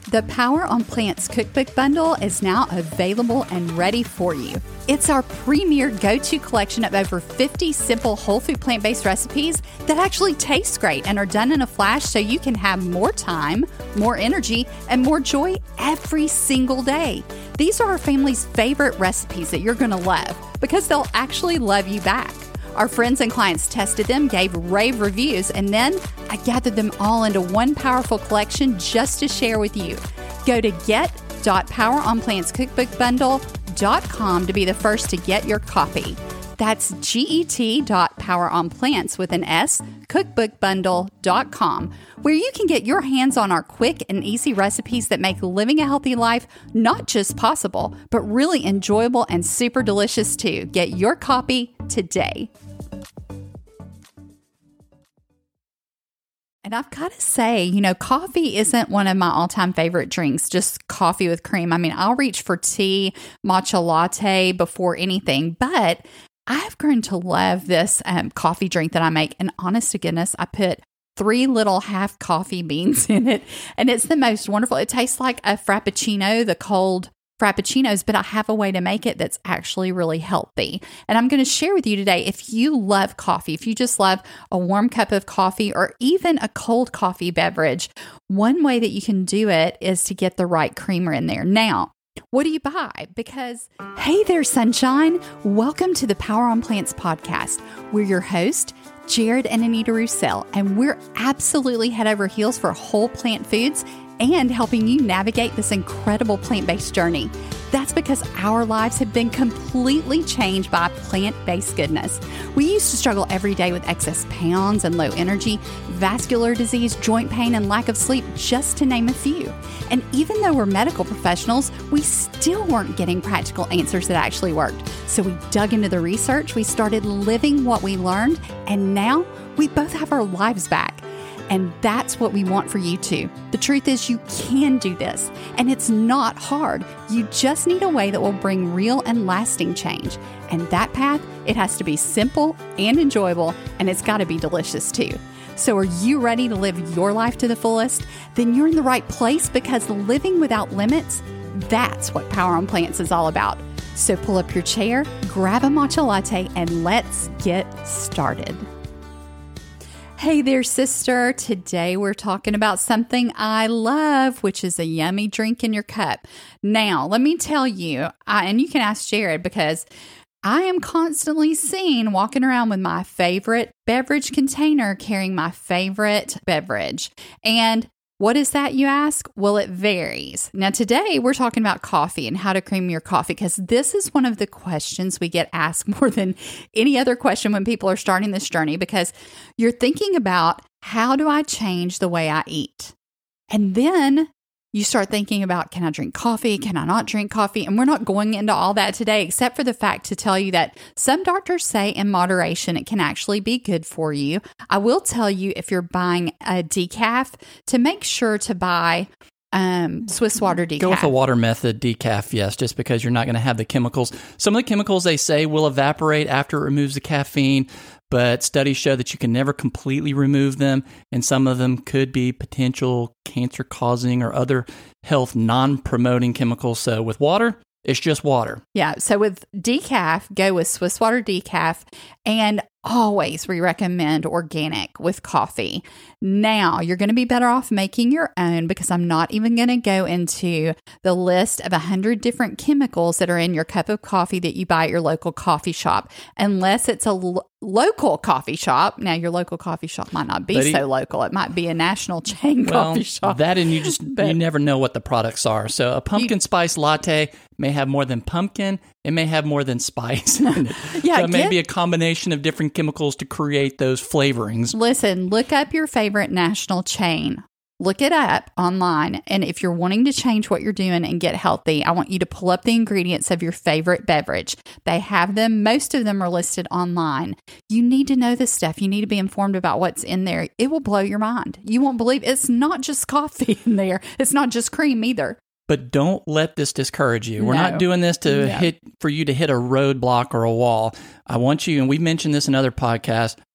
The Power on Plants Cookbook Bundle is now available and ready for you. It's our premier go-to collection of over 50 simple whole food plant-based recipes that actually taste great and are done in a flash so you can have more time, more energy, and more joy every single day. These are our family's favorite recipes that you're going to love because they'll actually love you back. Our friends and clients tested them, gave rave reviews, and then I gathered them all into one powerful collection just to share with you. Go to get.poweronplantscookbookbundle.com to be the first to get your copy. That's get.poweronplants with an S, cookbookbundle.com, where you can get your hands on our quick and easy recipes that make living a healthy life not just possible, but really enjoyable and super delicious too. Get your copy today. And I've got to say, coffee isn't one of my all-time favorite drinks, just coffee with cream. I mean, I'll reach for tea, matcha latte before anything, but I've grown to love this coffee drink that I make. And honest to goodness, I put 3 little half coffee beans in it, and it's the most wonderful. It tastes like a Frappuccino, the cold Frappuccinos, but I have a way to make it that's actually really healthy. And I'm going to share with you today, if you love coffee, if you just love a warm cup of coffee or even a cold coffee beverage, one way that you can do it is to get the right creamer in there. Now, what do you buy? Because, hey there, sunshine. Welcome to the Power on Plants podcast. We're your host, Jared and Anita Roussel, and we're absolutely head over heels for whole plant foods and helping you navigate this incredible plant-based journey. That's because our lives have been completely changed by plant-based goodness. We used to struggle every day with excess pounds and low energy, vascular disease, joint pain, and lack of sleep, just to name a few. And even though we're medical professionals, we still weren't getting practical answers that actually worked. So we dug into the research, we started living what we learned, and now we both have our lives back. And that's what we want for you too. The truth is you can do this, and it's not hard. You just need a way that will bring real and lasting change. And that path, it has to be simple and enjoyable, and it's got to be delicious too. So are you ready to live your life to the fullest? Then you're in the right place, because living without limits, that's what Power on Plants is all about. So pull up your chair, grab a matcha latte, and let's get started. Hey there, sister. Today we're talking about something I love, which is a yummy drink in your cup. Now, let me tell you, and you can ask Jared, because I am constantly seen walking around with my favorite beverage container, carrying my favorite beverage. And what is that, you ask? Well, it varies. Now, today we're talking about coffee and how to cream your coffee, because this is one of the questions we get asked more than any other question when people are starting this journey, because you're thinking about, how do I change the way I eat? And then you start thinking about, can I drink coffee? Can I not drink coffee? And we're not going into all that today, except for the fact to tell you that some doctors say in moderation, it can actually be good for you. I will tell you, if you're buying a decaf, to make sure to buy Swiss water decaf. Go with the water method decaf, yes, just because you're not going to have the chemicals. Some of the chemicals, they say, will evaporate after it removes the caffeine, but studies show that you can never completely remove them, and some of them could be potential cancer-causing or other health non-promoting chemicals. So with water, it's just water. Yeah, so with decaf, go with Swiss water decaf, and always we recommend organic with coffee. Now, you're going to be better off making your own, because I'm not even going to go into the list of 100 different chemicals that are in your cup of coffee that you buy at your local coffee shop, unless it's a local coffee shop. Now, your local coffee shop might not be so local. It might be a national chain coffee shop. That, and you never know what the products are. So a pumpkin spice latte may have more than pumpkin. It may have more than spice in it. Yeah, so it may be a combination of different chemicals to create those flavorings. Listen, look up your favorite national chain. Look it up online. And if you're wanting to change what you're doing and get healthy, I want you to pull up the ingredients of your favorite beverage. They have them. Most of them are listed online. You need to know this stuff. You need to be informed about what's in there. It will blow your mind. You won't believe it's not just coffee in there. It's not just cream either. But don't let this discourage you. We're not doing this for you to hit a roadblock or a wall. I want you, and we've mentioned this in other podcasts,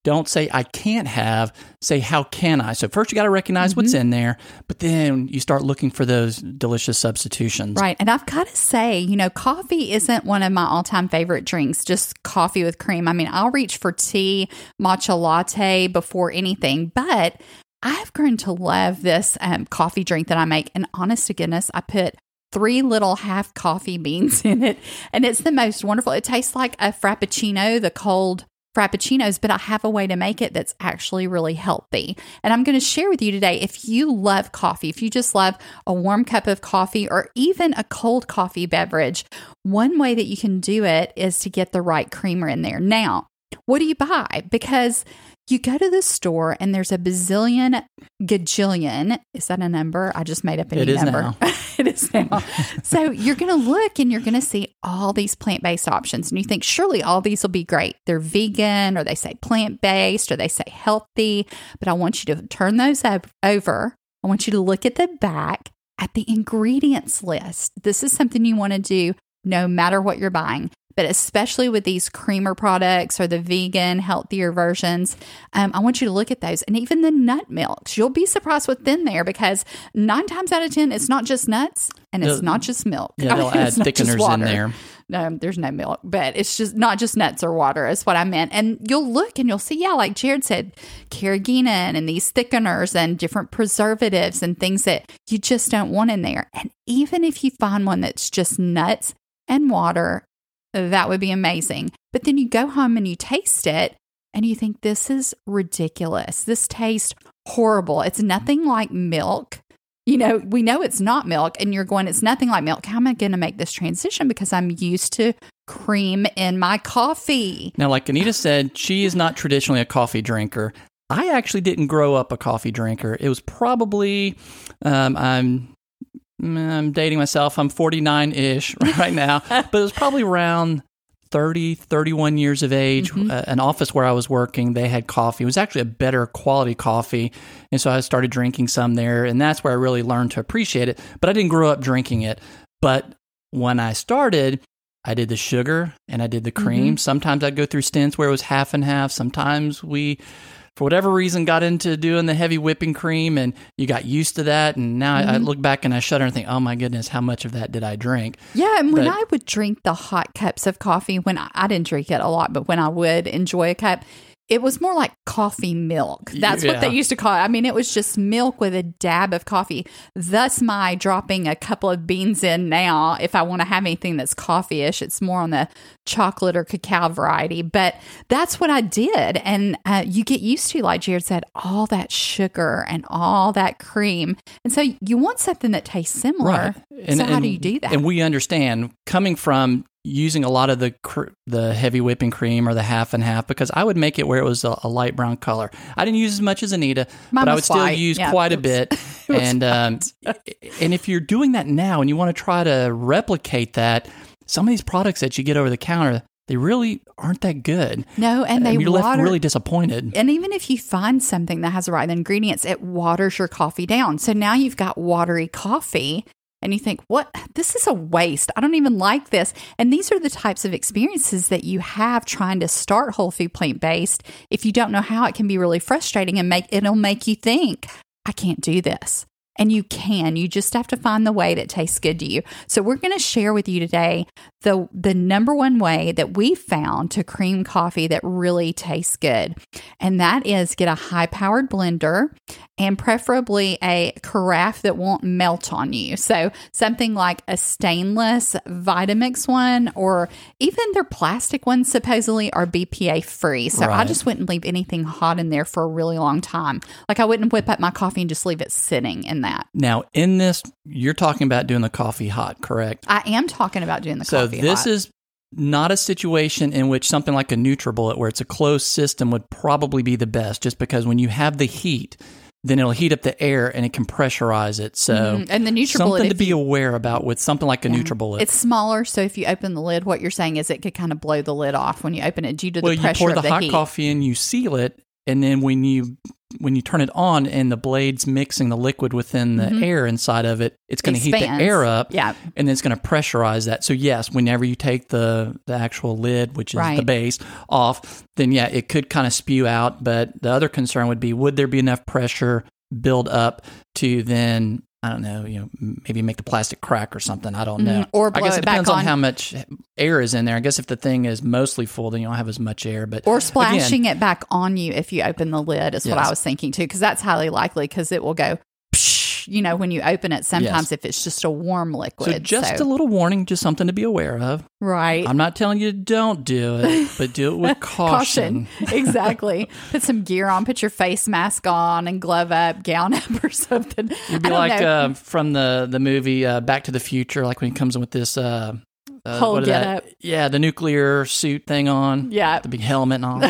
don't say I can't have, say how can I? So first you got to recognize what's in there, but then you start looking for those delicious substitutions. Right. And I've got to say, coffee isn't one of my all-time favorite drinks, just coffee with cream. I mean, I'll reach for tea, matcha latte before anything, but I've grown to love this coffee drink that I make. And honest to goodness, I put 3 little half coffee beans in it, and it's the most wonderful. It tastes like a Frappuccino, the cold Frappuccinos, but I have a way to make it that's actually really healthy. And I'm going to share with you today, if you love coffee, if you just love a warm cup of coffee or even a cold coffee beverage, one way that you can do it is to get the right creamer in there. Now, what do you buy? Because you go to the store and there's a gajillion. Is that a number? I just made up a new number. It is now. So you're going to look and you're going to see all these plant-based options. And you think, surely all these will be great. They're vegan, or they say plant-based, or they say healthy. But I want you to turn those over. I want you to look at the back at the ingredients list. This is something you want to do no matter what you're buying. But especially with these creamer products or the vegan, healthier versions, I want you to look at those. And even the nut milks, you'll be surprised what's in there, because 9 times out of 10, it's not just nuts and it's not just milk. Yeah, they'll add thickeners in there. No, there's no milk, but it's just not just nuts or water is what I meant. And you'll look and you'll see, like Jared said, carrageenan and these thickeners and different preservatives and things that you just don't want in there. And even if you find one that's just nuts and water, that would be amazing. But then you go home and you taste it and you think, this is ridiculous. This tastes horrible. It's nothing like milk. We know it's not milk, and you're going, it's nothing like milk. How am I going to make this transition? Because I'm used to cream in my coffee. Now, like Anita said, she is not traditionally a coffee drinker. I actually didn't grow up a coffee drinker. It was probably, I'm dating myself. I'm 49-ish right now, but it was probably around 30, 31 years of age. An office where I was working, they had coffee. It was actually a better quality coffee. And so I started drinking some there, and that's where I really learned to appreciate it. But I didn't grow up drinking it. But when I started, I did the sugar and I did the cream. Sometimes I'd go through stints where it was half and half. Sometimes we, for whatever reason, got into doing the heavy whipping cream, and you got used to that. And now I look back and I shudder and think, oh my goodness, how much of that did I drink? Yeah, and when I would drink the hot cups of coffee, when I didn't drink it a lot, but when I would enjoy a cup, it was more like coffee milk. That's what they used to call it. I mean, it was just milk with a dab of coffee. Thus, my dropping a couple of beans in now, if I want to have anything that's coffee-ish, it's more on the chocolate or cacao variety. But that's what I did. And you get used to, like Jared said, all that sugar and all that cream. And so you want something that tastes similar. Right. So how do you do that? And we understand, coming from using a lot of the heavy whipping cream or the half and half, because I would make it where it was a light brown color. I didn't use as much as Anita, but I would still use quite a bit. And if you're doing that now and you want to try to replicate that, some of these products that you get over the counter, they really aren't that good. No, and you're left really disappointed. And even if you find something that has the right ingredients, it waters your coffee down. So now you've got watery coffee. And you think, what? This is a waste. I don't even like this. And these are the types of experiences that you have trying to start whole food plant-based. If you don't know how, it can be really frustrating, and it'll make you think, I can't do this. And you can. You just have to find the way that tastes good to you. So we're going to share with you today the number one way that we found to cream coffee that really tastes good. And that is get a high-powered blender, and preferably a carafe that won't melt on you. So something like a stainless Vitamix one, or even their plastic ones supposedly are BPA free. So I just wouldn't leave anything hot in there for a really long time. Like I wouldn't whip up my coffee and just leave it sitting in that. Now, in this, you're talking about doing the coffee hot, correct? I am talking about doing the coffee hot. So this is not a situation in which something like a NutriBullet, where it's a closed system, would probably be the best, just because when you have the heat, then it'll heat up the air and it can pressurize it. So and the NutriBullet, something to be aware about with something like a NutriBullet. It's smaller, so if you open the lid, what you're saying is it could kind of blow the lid off when you open it due to the pressure of the heat. Well, you pour the hot coffee in, you seal it, and then when you when you turn it on and the blade's mixing the liquid within the air inside of it, it's going to heat the air up, and then it's going to pressurize that. So yes, whenever you take the actual lid, which is the base, off, then it could kind of spew out. But the other concern would be, would there be enough pressure build up to then, I don't know, maybe make the plastic crack or something. I don't know. Or blow I guess it depends back on how much air is in there. I guess if the thing is mostly full, then you don't have as much air. But or splashing it back on you if you open the lid is what I was thinking too, because that's highly likely, because it will go, when you open it sometimes if it's just a warm liquid. So just a little warning, just something to be aware of. Right. I'm not telling you don't do it, but do it with caution. Exactly. Put some gear on, put your face mask on and glove up, gown up or something. You'd be like from the movie Back to the Future, like when he comes in with this whole get up. Yeah, the nuclear suit thing on. Yeah. The big helmet on.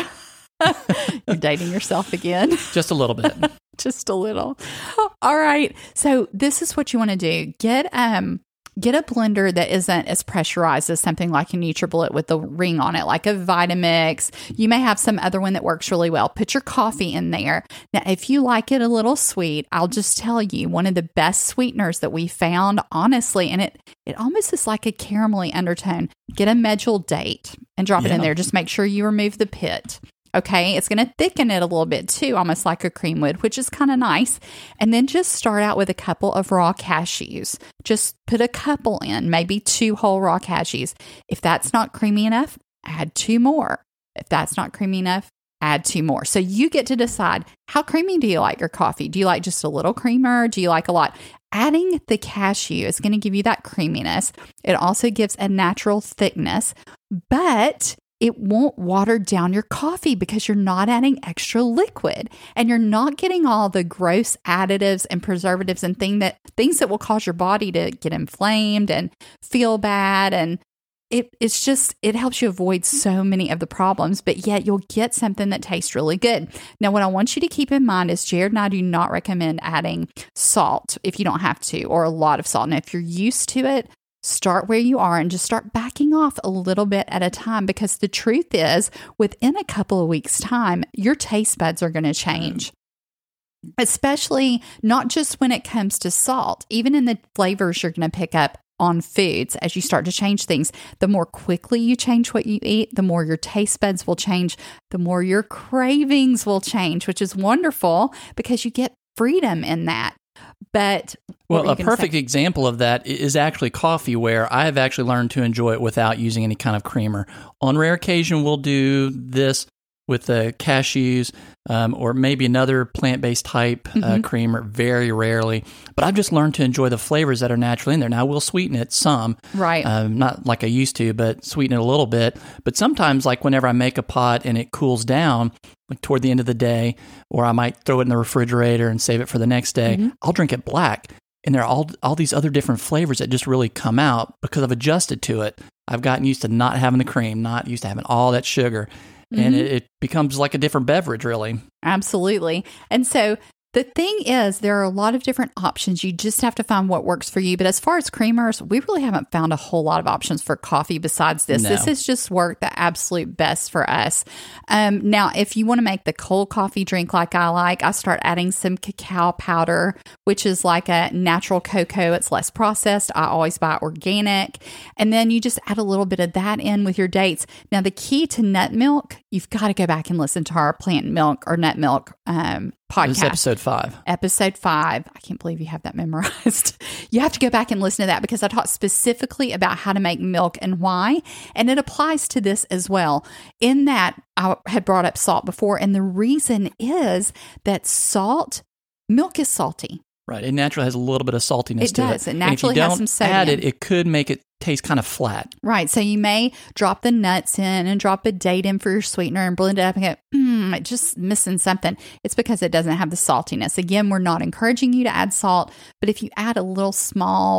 You're dating yourself again. Just a little bit. Just a little. All right. So this is what you want to do. Get a blender that isn't as pressurized as something like a NutriBullet with the ring on it, like a Vitamix. You may have some other one that works really well. Put your coffee in there. Now, if you like it a little sweet, I'll just tell you, one of the best sweeteners that we found, honestly, and it almost is like a caramelly undertone. Get a medjool date and drop it in there. Just make sure you remove the pit. Okay, it's going to thicken it a little bit too, almost like a cream would, which is kind of nice. And then just start out with a couple of raw cashews. Just put a couple in, maybe 2 whole raw cashews. If that's not creamy enough, add 2 more. If that's not creamy enough, add 2 more. So you get to decide, how creamy do you like your coffee? Do you like just a little creamer? Do you like a lot? Adding the cashew is going to give you that creaminess. It also gives a natural thickness, but it won't water down your coffee because you're not adding extra liquid and you're not getting all the gross additives and preservatives and things that will cause your body to get inflamed and feel bad. And it helps you avoid so many of the problems, but yet you'll get something that tastes really good. Now, what I want you to keep in mind is Jared and I do not recommend adding salt if you don't have to, or a lot of salt. Now, if you're used to it, start where you are and just start backing off a little bit at a time, because the truth is, within a couple of weeks' time, your taste buds are going to change. Especially not just when it comes to salt, even in the flavors you're going to pick up on foods as you start to change things. The more quickly you change what you eat, the more your taste buds will change, the more your cravings will change, which is wonderful because you get freedom in that. But a perfect example of that is actually coffee, where I have actually learned to enjoy it without using any kind of creamer. On rare occasion, we'll do this with the cashews or maybe another plant-based type creamer, very rarely. But I've just learned to enjoy the flavors that are naturally in there. Now, I will sweeten it some. Right. Not like I used to, but sweeten it a little bit. But sometimes, like whenever I make a pot and it cools down, like toward the end of the day, or I might throw it in the refrigerator and save it for the next day, I'll drink it black. And there are all these other different flavors that just really come out because I've adjusted to it. I've gotten used to not having the cream, not used to having all that sugar. And it becomes like a different beverage, really. Absolutely. And so the thing is, there are a lot of different options. You just have to find what works for you. But as far as creamers, we really haven't found a whole lot of options for coffee besides this. No. This has just worked the absolute best for us. Now, if you want to make the cold coffee drink like I start adding some cacao powder, which is like a natural cocoa. It's less processed. I always buy organic. And then you just add a little bit of that in with your dates. Now, the key to nut milk, you've got to go back and listen to our plant milk or nut milk podcast. This is episode 5. Episode 5. I can't believe you have that memorized. You have to go back and listen to that because I talked specifically about how to make milk and why. And it applies to this as well. In that, I had brought up salt before. And the reason is that milk is salty. Right. It naturally has a little bit of saltiness to it. It does. It naturally has some sodium. Add it, it could make it taste kind of flat. Right. So you may drop the nuts in and drop a date in for your sweetener and blend it up and go, it's just missing something. It's because it doesn't have the saltiness. Again, we're not encouraging you to add salt, but if you add a little small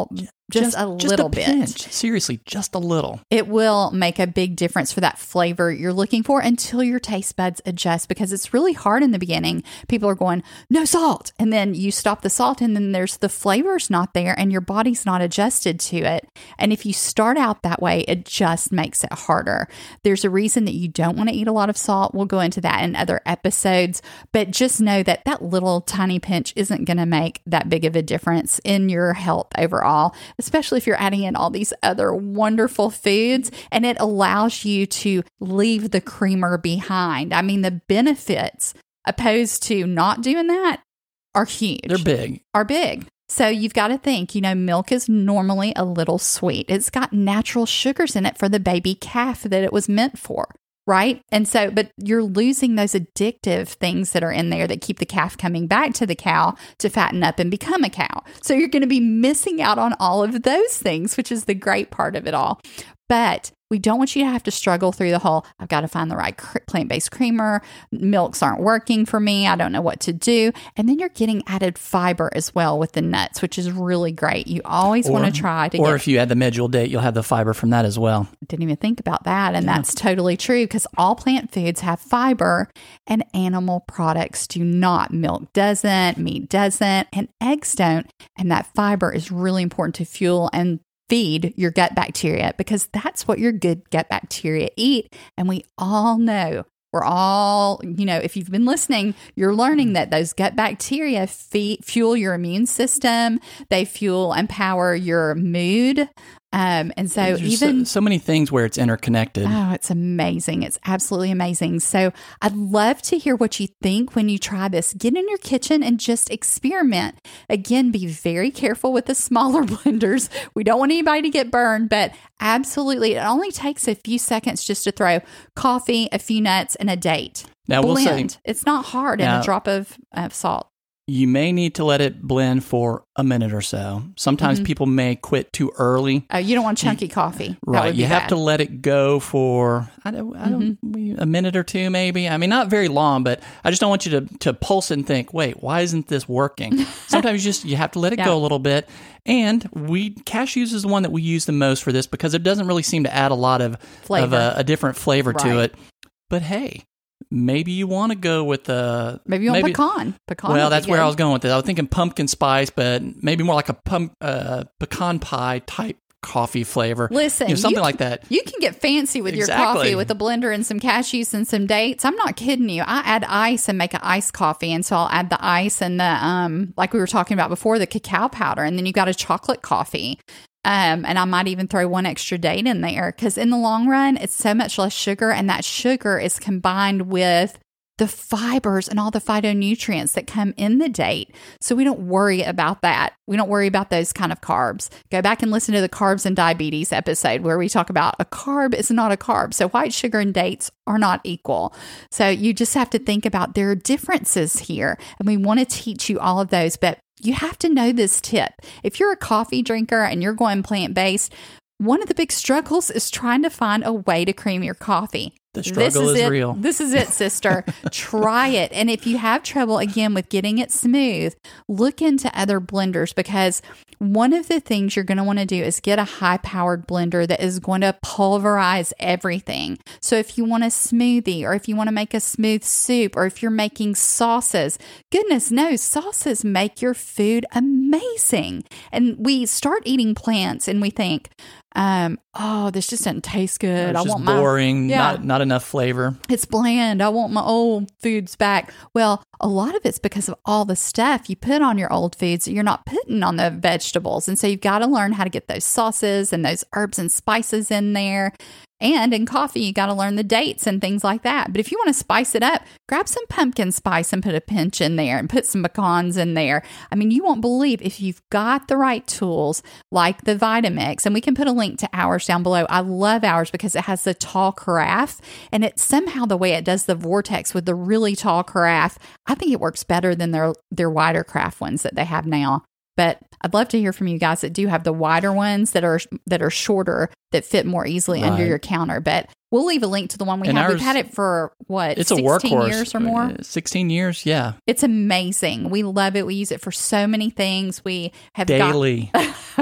Just a little bit. Pinch. Seriously, just a little. It will make a big difference for that flavor you're looking for until your taste buds adjust, because it's really hard in the beginning. People are going, no salt. And then you stop the salt and then there's the flavor's not there and your body's not adjusted to it. And if you start out that way, it just makes it harder. There's a reason that you don't want to eat a lot of salt. We'll go into that in other episodes, but just know that that little tiny pinch isn't going to make that big of a difference in your health overall, especially if you're adding in all these other wonderful foods, and it allows you to leave the creamer behind. I mean, the benefits opposed to not doing that are huge. They're big. Are big. So you've got to think, milk is normally a little sweet. It's got natural sugars in it for the baby calf that it was meant for. Right? And so, but you're losing those addictive things that are in there that keep the calf coming back to the cow to fatten up and become a cow. So you're going to be missing out on all of those things, which is the great part of it all. But we don't want you to have to struggle through the whole, I've got to find the right plant-based creamer. Milks aren't working for me. I don't know what to do. And then you're getting added fiber as well with the nuts, which is really great. You always want to try to Or if you add the medjool date, you'll have the fiber from that as well. Didn't even think about that. And that's totally true, because all plant foods have fiber and animal products do not. Milk doesn't, meat doesn't, and eggs don't. And that fiber is really important to fuel and feed your gut bacteria, because that's what your good gut bacteria eat. And we all know, we're all, if you've been listening, you're learning that those gut bacteria fuel your immune system. They fuel and power your mood. And so even so many things where it's interconnected. Oh, it's amazing. It's absolutely amazing. So I'd love to hear what you think when you try this. Get in your kitchen and just experiment. Again, be very careful with the smaller blenders. We don't want anybody to get burned, but absolutely, it only takes a few seconds just to throw coffee, a few nuts, and a date. Now, blend. We'll say, it's not hard, and a drop of salt. You may need to let it blend for a minute or so. Sometimes people may quit too early. Oh, you don't want chunky coffee. Right. You have to let it go for, a minute or two maybe. I mean, not very long, but I just don't want you to pulse and think, wait, why isn't this working? Sometimes you have to let it go a little bit. And cashews is the one that we use the most for this, because it doesn't really seem to add a lot of a different flavor to it. But hey, maybe you want to go with maybe you want pecan. Well, that's where I was going with it. I was thinking pumpkin spice, but maybe more like a pecan pie type coffee flavor. Listen, something like that. You can get fancy with your coffee with a blender and some cashews and some dates. I'm not kidding you. I add ice and make an iced coffee, and so I'll add the ice and the like we were talking about before, the cacao powder, and then you got a chocolate coffee. And I might even throw one extra date in there, because in the long run, it's so much less sugar, and that sugar is combined with the fibers and all the phytonutrients that come in the date. So we don't worry about that. We don't worry about those kind of carbs. Go back and listen to the carbs and diabetes episode where we talk about a carb is not a carb. So white sugar and dates are not equal. So you just have to think about there are differences here, and we want to teach you all of those, but you have to know this tip. If you're a coffee drinker and you're going plant-based, one of the big struggles is trying to find a way to cream your coffee. The struggle is real. This is it, sister. Try it. And if you have trouble, again, with getting it smooth, look into other blenders, because one of the things you're going to want to do is get a high-powered blender that is going to pulverize everything. So if you want a smoothie, or if you want to make a smooth soup, or if you're making sauces, goodness knows, sauces make your food amazing. And we start eating plants and we think, this just doesn't taste good. It's just boring, not enough flavor. It's bland. I want my old foods back. Well, a lot of it's because of all the stuff you put on your old foods that you're not putting on the vegetables. And so you've got to learn how to get those sauces and those herbs and spices in there. And in coffee, you got to learn the dates and things like that. But if you want to spice it up, grab some pumpkin spice and put a pinch in there, and put some pecans in there. I mean, you won't believe, if you've got the right tools like the Vitamix, and we can put a link to ours down below. I love ours because it has the tall carafe, and it's somehow the way it does the vortex with the really tall carafe. I think it works better than their wider craft ones that they have now. But I'd love to hear from you guys that do have the wider ones that are shorter, that fit more easily under your counter. But we'll leave a link to the one we have. We've had it for, it's 16 a workhorse. Years or more? 16 years, yeah. It's amazing. We love it. We use it for so many things. We have daily.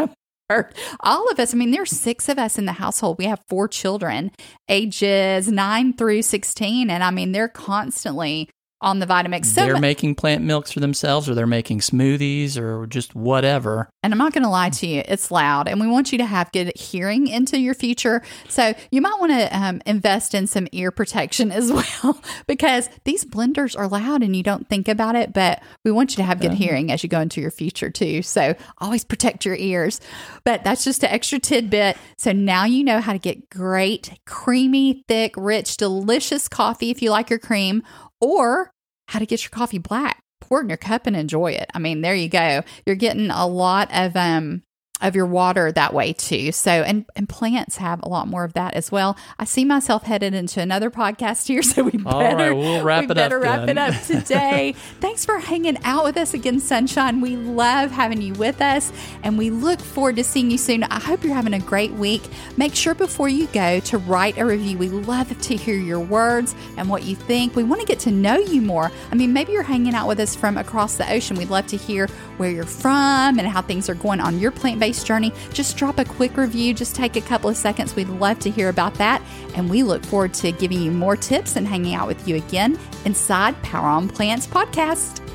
All of us. I mean, there's 6 of us in the household. We have 4 children, ages 9 through 16. And I mean, they're constantly on the Vitamix. They're making plant milks for themselves, or they're making smoothies, or just whatever. And I'm not going to lie to you, it's loud. And we want you to have good hearing into your future. So you might want to invest in some ear protection as well, because these blenders are loud and you don't think about it, but we want you to have good hearing as you go into your future too. So always protect your ears. But that's just an extra tidbit. So now you know how to get great, creamy, thick, rich, delicious coffee if you like your cream, or how to get your coffee black. Pour it in your cup and enjoy it. I mean, there you go. You're getting a lot of your water that way too. So, and plants have a lot more of that as well. I see myself headed into another podcast here, so we better, we'll wrap it up today. Thanks for hanging out with us again, Sunshine. We love having you with us, and we look forward to seeing you soon. I hope you're having a great week. Make sure before you go to write a review. We love to hear your words and what you think. We want to get to know you more. I mean, maybe you're hanging out with us from across the ocean. We'd love to hear where you're from and how things are going on your plant-based journey. Just drop a quick review. Just take a couple of seconds. We'd love to hear about that. And we look forward to giving you more tips and hanging out with you again inside Power on Plants podcast.